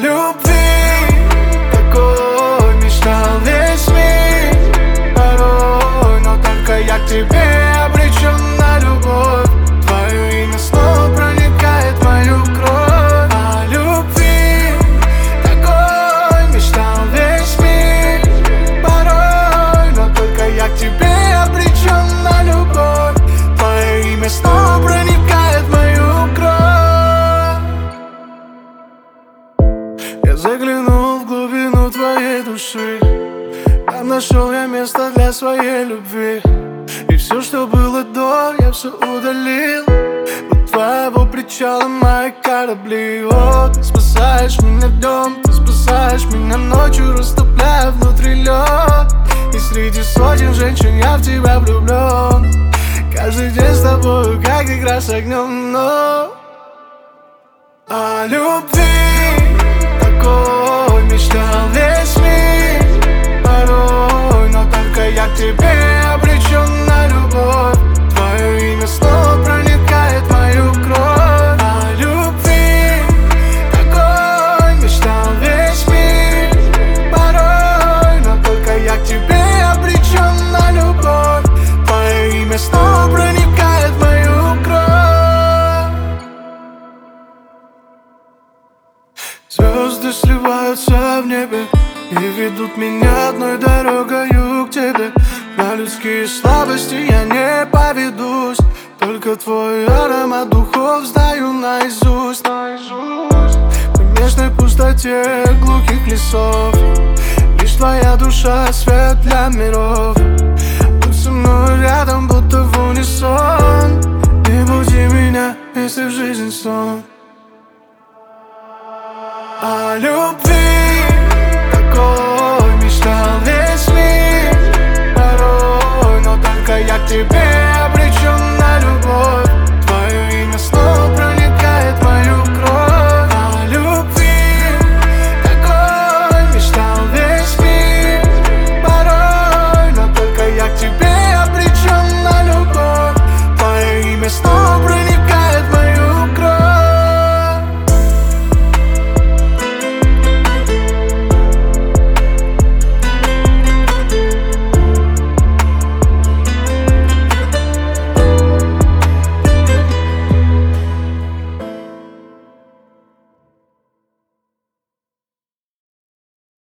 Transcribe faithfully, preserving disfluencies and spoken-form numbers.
любви такой мечтал весь мир порой, но только я к тебе обречен на любовь. Твое имя снова проникает в мою кровь. О любви такой мечтал весь мир порой, но только я к тебе обречен на любовь. Твое имя снова проникает в мою кровь. Я заглянул в глубину твоей души, там нашел я место для своей любви. И все, что было до, я все удалил. У твоего причала мои корабли. О, ты спасаешь меня днем, ты спасаешь меня ночью, растопляя внутри лед. И среди сотен женщин я в тебя влюблен. Каждый день с тобою, как игра с огнем. Но о любви такой мечтал весь мир порой, но только я к тебе обречен на любовь. Твое имя снова проникает в мою кровь. О любви такой мечтал весь мир порой, но только я к тебе обречен на любовь. Твое имя снова проникает в мою кровь. Звезды сливаются в небе и ведут меня одной дорогою к тебе. На людские слабости я не поведусь, только твой аромат духов знаю наизусть. В нежной пустоте глухих лесов лишь твоя душа свет для миров. Будь со мной рядом, будто в унисон. Не буди меня, если в жизнь сон. О любви